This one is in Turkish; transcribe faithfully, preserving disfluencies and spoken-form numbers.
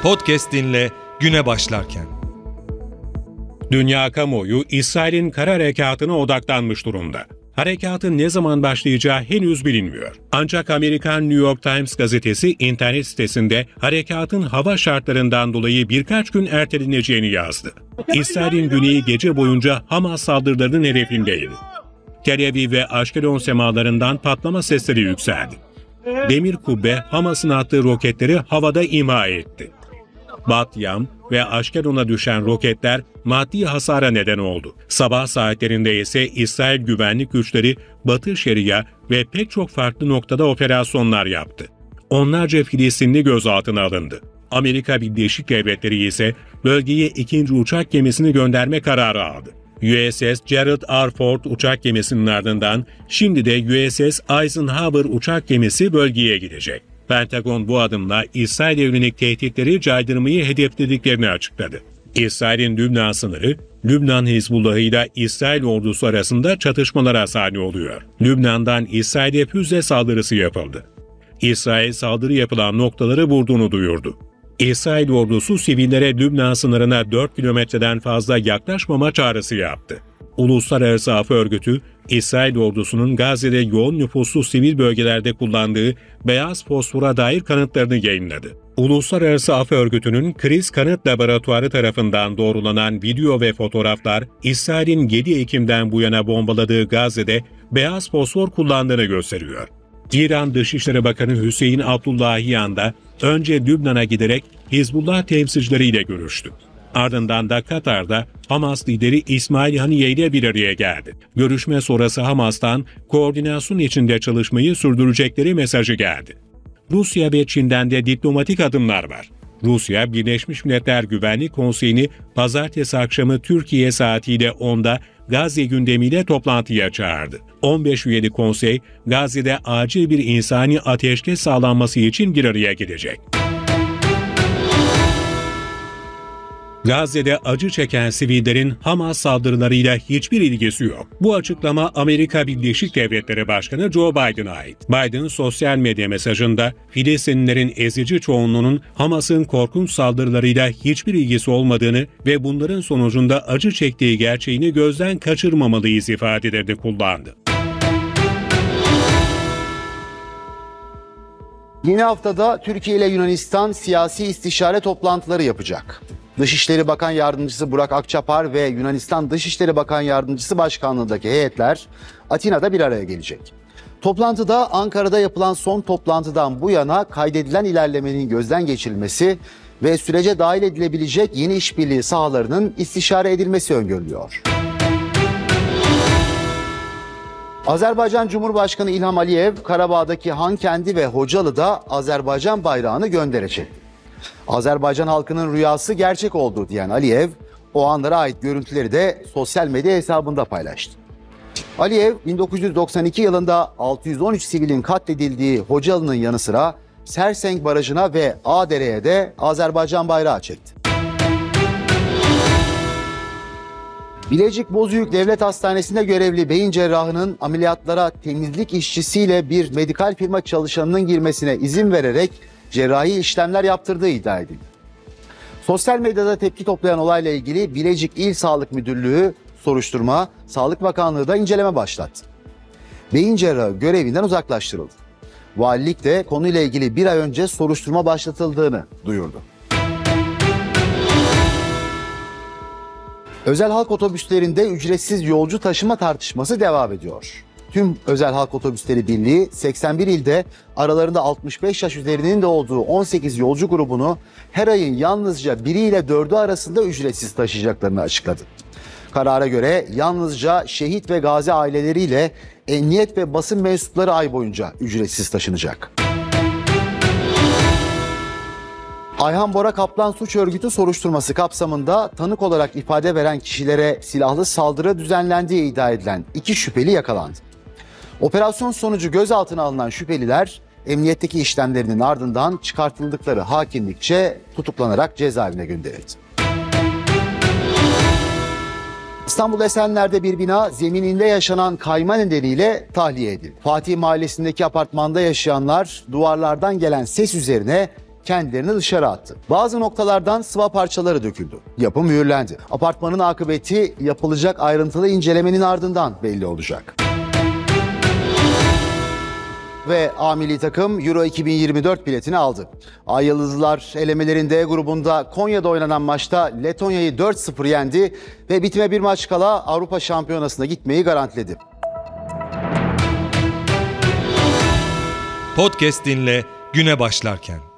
Podcast dinle güne başlarken. Dünya kamuoyu İsrail'in kara harekatına odaklanmış durumda. Harekatın ne zaman başlayacağı henüz bilinmiyor. Ancak Amerikan New York Times gazetesi internet sitesinde harekatın hava şartlarından dolayı birkaç gün erteleneceğini yazdı. İsrail'in güneyi gece boyunca Hamas saldırılarının hedefindeydi. Tel Aviv ve Aşkelon semalarından patlama sesleri yükseldi. Demir kubbe Hamas'ın attığı roketleri havada imha etti. Bat Yam ve Aşkelon'a düşen roketler maddi hasara neden oldu. Sabah saatlerinde ise İsrail güvenlik güçleri Batı Şeria ve pek çok farklı noktada operasyonlar yaptı. Onlarca Filistinli gözaltına alındı. Amerika Birleşik Devletleri ise bölgeye ikinci uçak gemisini gönderme kararı aldı. U S S Gerald R. Ford uçak gemisinin ardından şimdi de U S S Eisenhower uçak gemisi bölgeye gidecek. Pentagon bu adımla İsrail'e yönelik tehditleri caydırmayı hedeflediklerini açıkladı. İsrail'in Lübnan sınırı, Lübnan Hizbullahı ile İsrail ordusu arasında çatışmalara sahne oluyor. Lübnan'dan İsrail'e füze saldırısı yapıldı. İsrail saldırı yapılan noktaları vurduğunu duyurdu. İsrail ordusu sivillere Lübnan sınırına dört kilometreden fazla yaklaşmama çağrısı yaptı. Uluslararası Af Örgütü, İsrail ordusunun Gazze'de yoğun nüfuslu sivil bölgelerde kullandığı beyaz fosfora dair kanıtlarını yayınladı. Uluslararası Af Örgütü'nün kriz kanıt laboratuvarı tarafından doğrulanan video ve fotoğraflar, İsrail'in yedi Ekim'den bu yana bombaladığı Gazze'de beyaz fosfor kullandığını gösteriyor. İran Dışişleri Bakanı Hüseyin Abdullahiyan da önce Lübnan'a giderek Hizbullah temsilcileriyle görüştü. Ardından da Katar'da Hamas lideri İsmail Haniye ile bir araya geldi. Görüşme sonrası Hamas'tan koordinasyon içinde çalışmayı sürdürecekleri mesajı geldi. Rusya ve Çin'den de diplomatik adımlar var. Rusya, Birleşmiş Milletler Güvenlik Konseyi'ni pazartesi akşamı Türkiye saatiyle onda Gazze gündemiyle toplantıya çağırdı. on beş üyeli konsey, Gazze'de acil bir insani ateşkes sağlanması için bir araya gelecek. Gazze'de acı çeken sivillerin Hamas saldırılarıyla hiçbir ilgisi yok. Bu açıklama Amerika Birleşik Devletleri Başkanı Joe Biden'a ait. Biden sosyal medya mesajında Filistinlilerin ezici çoğunluğunun Hamas'ın korkunç saldırılarıyla hiçbir ilgisi olmadığını ve bunların sonucunda acı çektiği gerçeğini gözden kaçırmamalıyız ifadelerini kullandı. Yeni haftada Türkiye ile Yunanistan siyasi istişare toplantıları yapacak. Dışişleri Bakan Yardımcısı Burak Akçapar ve Yunanistan Dışişleri Bakan Yardımcısı Başkanlığındaki heyetler Atina'da bir araya gelecek. Toplantıda Ankara'da yapılan son toplantıdan bu yana kaydedilen ilerlemenin gözden geçirilmesi ve sürece dahil edilebilecek yeni işbirliği sahalarının istişare edilmesi öngörülüyor. Azerbaycan Cumhurbaşkanı İlham Aliyev, Karabağ'daki Hankendi ve Hocalı'da Azerbaycan bayrağını gönderecek. Azerbaycan halkının rüyası gerçek oldu diyen Aliyev, o anlara ait görüntüleri de sosyal medya hesabında paylaştı. Aliyev, bin dokuz yüz doksan iki yılında altı yüz on üç sivilin katledildiği Hocalı'nın yanı sıra Sersenk Barajı'na ve Ağdere'ye de Azerbaycan bayrağı çekti. Bilecik Bozüyük Devlet Hastanesi'nde görevli beyin cerrahının ameliyatlara temizlik işçisiyle bir medikal firma çalışanının girmesine izin vererek cerrahi işlemler yaptırdığı iddia edildi. Sosyal medyada tepki toplayan olayla ilgili Bilecik İl Sağlık Müdürlüğü soruşturma, Sağlık Bakanlığı da inceleme başlattı. Beyin cerrahı görevinden uzaklaştırıldı. Valilik de konuyla ilgili bir ay önce soruşturma başlatıldığını duyurdu. Özel halk otobüslerinde ücretsiz yolcu taşıma tartışması devam ediyor. Tüm Özel Halk Otobüsleri Birliği seksen bir ilde aralarında altmış beş yaş üzerinin de olduğu on sekiz yolcu grubunu her ayın yalnızca biri ile dördü arasında ücretsiz taşıyacaklarını açıkladı. Karara göre yalnızca şehit ve gazi aileleriyle emniyet ve basın mensupları ay boyunca ücretsiz taşınacak. Ayhan Bora Kaplan Suç Örgütü soruşturması kapsamında tanık olarak ifade veren kişilere silahlı saldırı düzenlendiği iddia edilen iki şüpheli yakalandı. Operasyon sonucu gözaltına alınan şüpheliler emniyetteki işlemlerinin ardından çıkartıldıkları hakimlikçe tutuklanarak cezaevine gönderildi. İstanbul Esenler'de bir bina zemininde yaşanan kayma nedeniyle tahliye edildi. Fatih Mahallesi'ndeki apartmanda yaşayanlar duvarlardan gelen ses üzerine kendilerini dışarı attı. Bazı noktalardan sıva parçaları döküldü. Yapı mühürlendi. Apartmanın akıbeti yapılacak ayrıntılı incelemenin ardından belli olacak. Ve A milli takım Euro iki bin yirmi dört biletini aldı. Ay Yıldızlılar elemelerin D grubunda Konya'da oynanan maçta Letonya'yı dört sıfır yendi ve bitime bir maç kala Avrupa Şampiyonası'na gitmeyi garantiledi. Podcast dinle güne başlarken.